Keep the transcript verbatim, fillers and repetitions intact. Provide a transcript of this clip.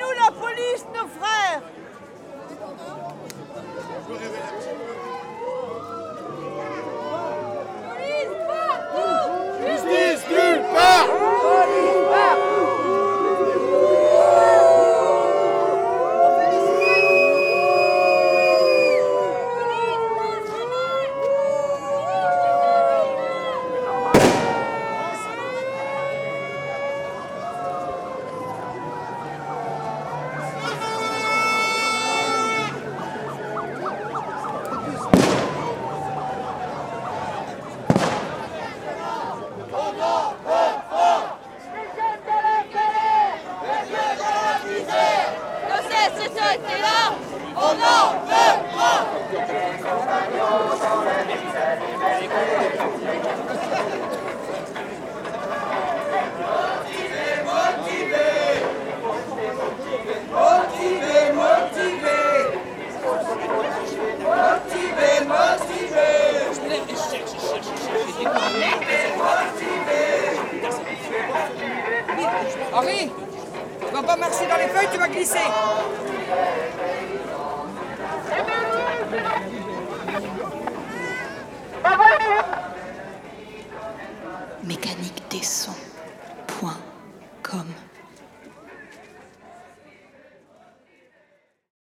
Rendez-nous la police, nos frères. Police partout. Justice nulle part. Police partout. Henri, tu vas pas marcher dans les feuilles, tu vas glisser. mécanique des sons point com